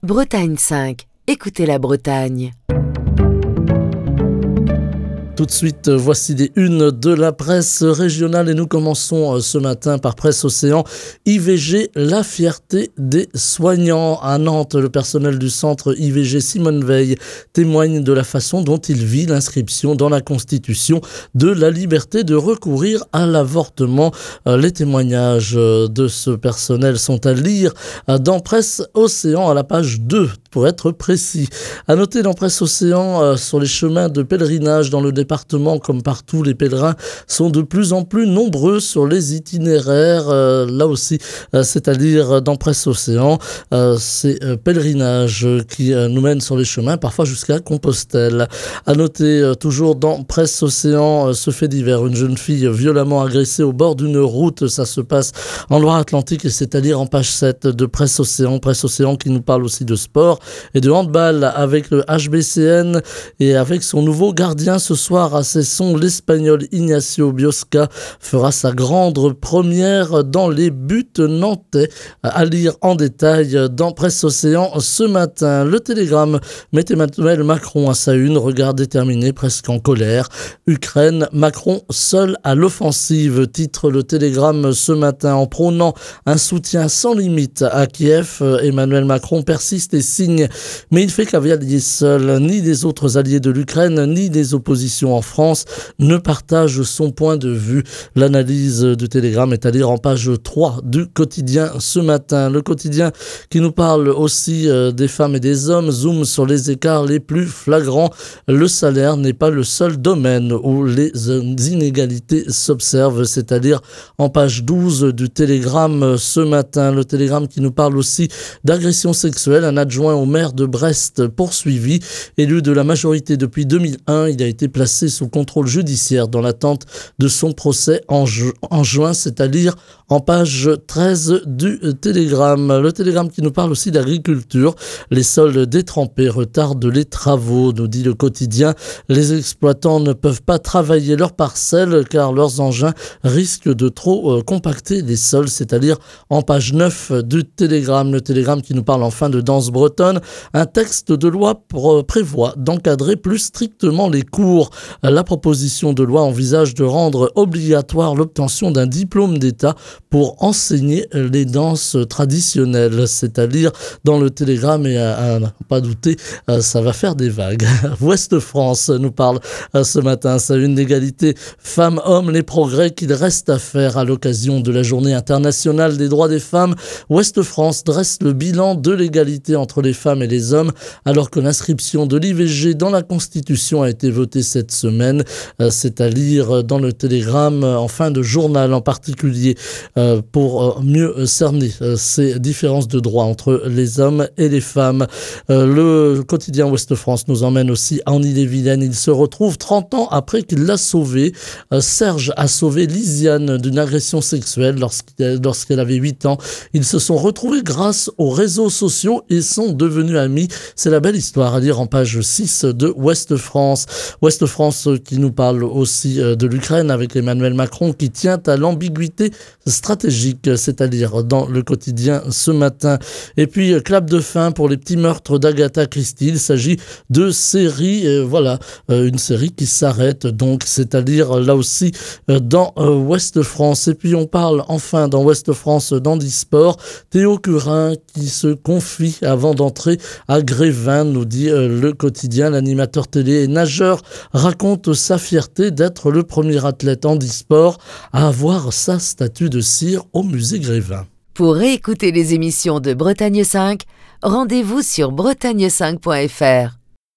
Bretagne 5. Écoutez la Bretagne. Tout de suite, voici les unes de la presse régionale et nous commençons ce matin par Presse Océan. IVG, la fierté des soignants. À Nantes, le personnel du centre IVG Simone Veil témoigne de la façon dont il vit l'inscription dans la Constitution de la liberté de recourir à l'avortement. Les témoignages de ce personnel sont à lire dans Presse Océan à la page 2 pour être précis. À noter dans Presse Océan sur les chemins de pèlerinage dans le département, comme partout, les pèlerins sont de plus en plus nombreux sur les itinéraires. Là aussi, c'est-à-dire dans Presse Océan, ces pèlerinages qui nous mènent sur les chemins, parfois jusqu'à Compostelle. À noter toujours dans Presse Océan, ce fait divers, une jeune fille violemment agressée au bord d'une route. Ça se passe en Loire-Atlantique et c'est à lire en page 7 de Presse Océan. Presse Océan qui nous parle aussi de sport et de handball avec le HBCN et avec son nouveau gardien ce soir à Cesson, l'Espagnol Ignacio Biosca fera sa grande première dans les buts nantais. À lire en détail dans Presse Océan ce matin. Le Télégramme met Emmanuel Macron à sa une, regard déterminé, presque en colère. Ukraine, Macron seul à l'offensive, titre le Télégramme ce matin. En prônant un soutien sans limite à Kiev, Emmanuel Macron persiste et signe, mais il fait cavalier seul. Ni des autres alliés de l'Ukraine, ni des oppositions en France ne partagent son point de vue. L'analyse du Télégramme est à lire en page 3 du quotidien ce matin. Le quotidien qui nous parle aussi des femmes et des hommes zoome sur les écarts les plus flagrants. Le salaire n'est pas le seul domaine où les inégalités s'observent, c'est-à-dire en page 12 du Télégramme ce matin. Le Télégramme qui nous parle aussi d'agression sexuelle. Un adjoint au maire de Brest poursuivi. Élu de la majorité depuis 2001, il a été placé sous contrôle judiciaire dans l'attente de son procès en juin, c'est-à-dire en page 13 du Télégramme. Le Télégramme qui nous parle aussi d'agriculture. Les sols détrempés retardent les travaux, nous dit le quotidien. Les exploitants ne peuvent pas travailler leurs parcelles car leurs engins risquent de trop compacter les sols, c'est-à-dire en page 9 du Télégramme. Le Télégramme qui nous parle enfin de danse bretonne. Un texte de loi prévoit d'encadrer plus strictement les cours. La proposition de loi envisage de rendre obligatoire l'obtention d'un diplôme d'État pour enseigner les danses traditionnelles. C'est à lire dans le Télégramme et à ne pas douter, ça va faire des vagues. Ouest France nous parle ce matin, sa une d'égalité femmes-hommes, les progrès qu'il reste à faire à l'occasion de la Journée internationale des droits des femmes. Ouest France dresse le bilan de l'égalité entre les femmes et les hommes alors que l'inscription de l'IVG dans la Constitution a été votée cette semaine. C'est à lire dans le Télégramme en fin de journal en particulier pour mieux cerner ces différences de droits entre les hommes et les femmes. Le quotidien Ouest France nous emmène aussi en Ille-et-Vilaine. Il se retrouve 30 ans après qu'il l'a sauvé. Serge a sauvé Lisiane d'une agression sexuelle lorsqu'elle avait 8 ans. Ils se sont retrouvés grâce aux réseaux sociaux et sont devenus amis. C'est la belle histoire à lire en page 6 de Ouest France. Ouest France qui nous parle aussi de l'Ukraine avec Emmanuel Macron qui tient à l'ambiguïté stratégique, c'est-à-dire dans le quotidien ce matin. Et puis, clap de fin pour les petits meurtres d'Agatha Christie. Il s'agit de série, une série qui s'arrête, donc c'est-à-dire là aussi dans Ouest France. Et puis, on parle enfin dans Ouest France d'handisport. Théo Curin qui se confie avant d'entrer à Grévin, nous dit le quotidien. L'animateur télé et nageur raconte sa fierté d'être le premier athlète handisport à avoir sa statue de cire au musée Grévin. Pour réécouter les émissions de Bretagne 5, rendez-vous sur bretagne5.fr.